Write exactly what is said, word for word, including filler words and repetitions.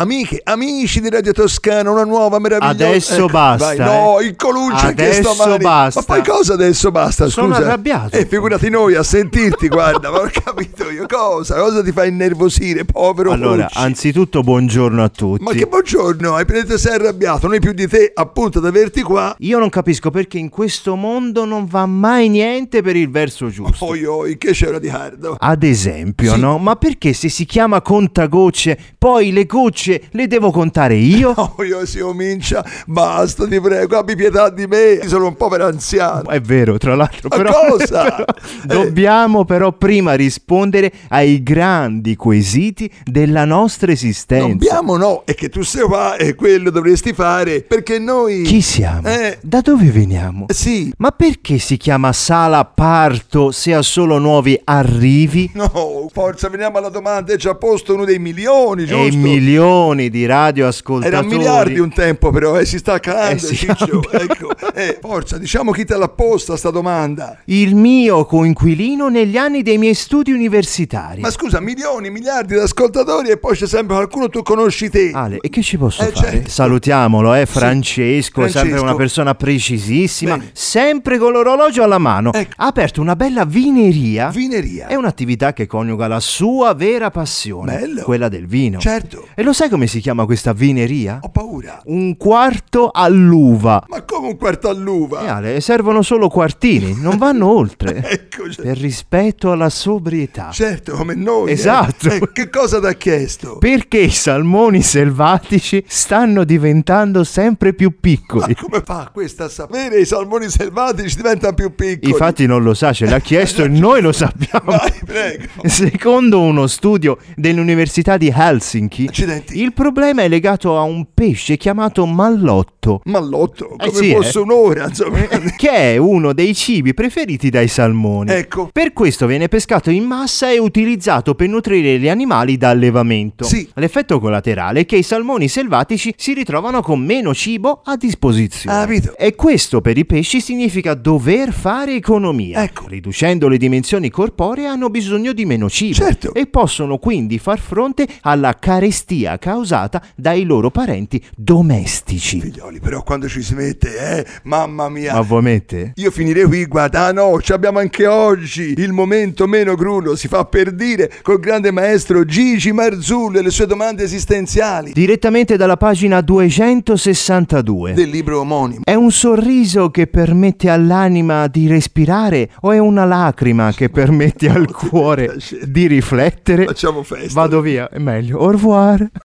amiche, amici di Radio Toscana, una nuova meravigliosa... Adesso ecco, basta, vai, eh. no, il Colucci anche Adesso stamani. basta. Ma poi cosa adesso basta, scusa? Sono arrabbiato. Eh, figurati noi a sentirti, guarda, ma ho capito io cosa? Cosa ti fa innervosire, povero Allora, Colucci? anzitutto buongiorno a tutti. Ma che buongiorno, hai preso sei arrabbiato, noi più di te, appunto, ad averti qua. Io non capisco perché in questo mondo non va mai niente per il verso giusto. Oi, oi, che c'era di hardo? Ad esempio, Sì. no? Ma perché se si chiama contagocce, poi le gocce le devo contare io? Oi, oi, si comincia, basta, ti prego, abbi pietà di me, sono un povero anziano. È vero, tra l'altro, Ma però, cosa? però dobbiamo però prima rispondere ai grandi quesiti della nostra esistenza. Dobbiamo no, è che tu sei qua e quello dovresti fare, perché noi... Chi siamo? Eh. Da dove veniamo? Sì, Ma perché si chiama sala parto se ha solo nuovi arrivi? no, forza, veniamo alla domanda, è già a posto uno dei milioni, giusto? E milioni di radioascoltatori. Era miliardi un tempo però, eh, si sta calando, Eh sì, Ciccio, vabbè. ecco. Eh, forza, diciamo chi te l'ha posta sta domanda. Il mio coinquilino negli anni dei miei studi universitari. Ma scusa, milioni, miliardi di ascoltatori e poi c'è sempre qualcuno tu conosci te. Ale, e che ci posso Eh, fare? certo. Salutiamolo, eh, Francesco, è sempre Francesco. una persona precisissima, Bene. sempre con l'orologio alla mano. Ecco. Ha aperto una bella vineria. Vineria. È un'attività che coniuga la sua vera passione, Bello. quella del vino. Certo, E lo sai come si chiama questa vineria? ho paura. Un quarto all'uva. Ma come un quarto all'uva? E Ale, servono solo quartini, non vanno oltre. Ecco, cioè, Per rispetto alla sobrietà. certo, come noi. eh. Esatto. Eh, che cosa ti ha chiesto? Perché i salmoni selvatici stanno diventando sempre più piccoli. Ma come fa questa a sapere? I salmoni selvatici diventano più piccoli. Infatti non lo sa, ce l'ha chiesto e noi lo sappiamo. Vai, prego. Secondo uno studio dell'Università di Helsinki, Accidenti. il problema è legato a un pesce chiamato mallotto, Mallotto, Eh come sì, fosse eh. un'ora, insomma. che è uno dei cibi preferiti dai salmoni. Ecco. Per questo viene pescato in massa e utilizzato per nutrire gli animali da allevamento. Sì. L'effetto collaterale è che i salmoni selvatici si ritrovano con meno cibo a disposizione. Ah, capito. E questo per i pesci significa dover fare economia. Ecco. Riducendo le dimensioni corporee hanno bisogno di meno cibo. Certo. E possono quindi far fronte alla carestia causata dai loro parenti domestici. Figlioli, però quando ci si mette, eh, mamma mia. Ma vuoi mette? Io finirei qui, guarda, ah no, ci abbiamo anche oggi il momento meno crudo, si fa per dire, col grande maestro Gigi Marzullo e le sue domande esistenziali Direttamente dalla pagina duecentosessantadue. del libro omonimo. È un sorriso che permette all'anima di respirare o è una lacrima che permette al cuore di riflettere? Facciamo festa. Vado via, è meglio. Au revoir.